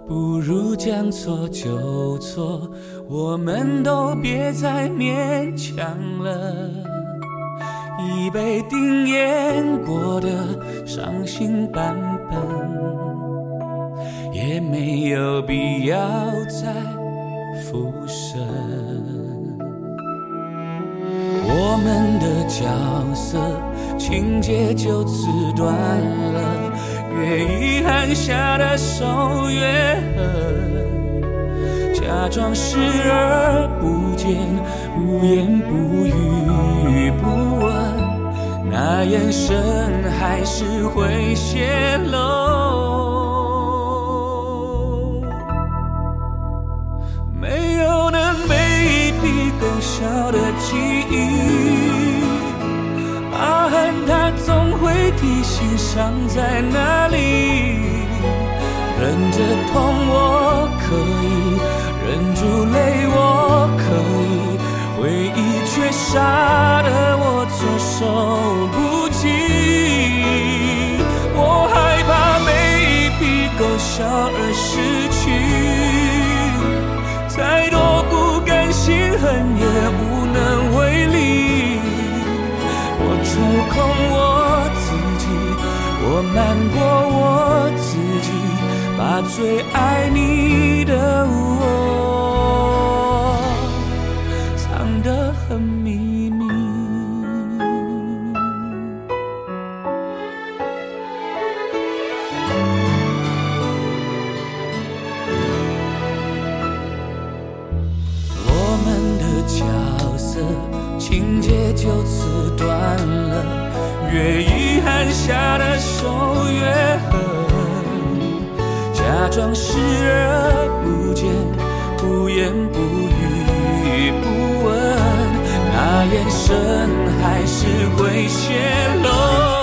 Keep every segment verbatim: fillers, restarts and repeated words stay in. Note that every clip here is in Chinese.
不如将错就错，我们都别再勉强了。已被定演过的伤心版本，也没有必要再复生。我们的角色情节就此断了，越遗憾下的手越狠，假装视而不见，不言不语不问，那眼神还是会泄露。没有能每一笔勾销的记忆，疤痕它总会提醒伤在哪里。忍着痛我可以，忍住泪我可以，回忆却杀得我措手不及。我害怕每一笔勾销而失去，再多不甘心恨也无能为力。我抽空我自己，我瞒过我自己，把最爱你的我藏得很秘密。我们的角色情节就此断了，越遗憾下的手越狠，假装视而不见，不言不语不问，那眼神还是会泄露。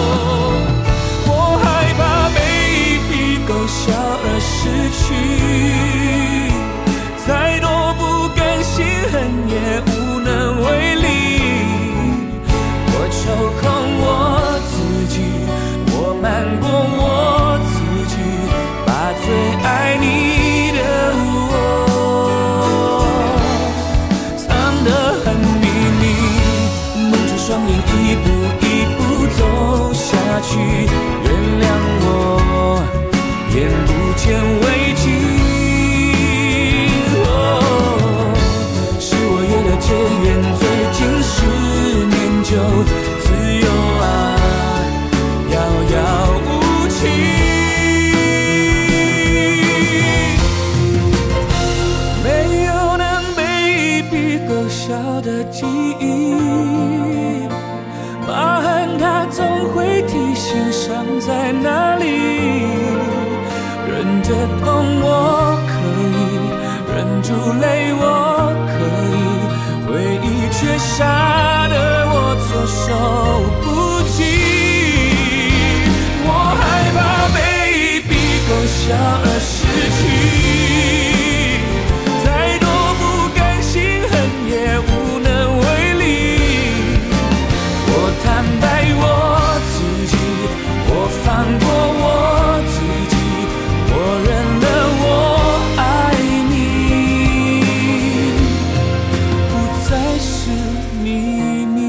我害怕每一笔勾销而失去，再多不甘心恨也无能为力。我抽空我自己，我瞒过我自己，把最爱你的我藏得很秘密。蒙住双眼一步一步走下去，原谅我眼不见为净。是我约的结缘最近十年就自由啊遥遥无期。没有能每一笔勾销的记忆，疤痕它总会提醒伤在哪里。忍着痛我可以，忍住泪我可以，回忆却杀得我措手不及。我害怕每一笔勾销而失去，再多不甘心恨也无能为力。我坦白我自己，我放过我自己，我认了我爱你，不再是秘密。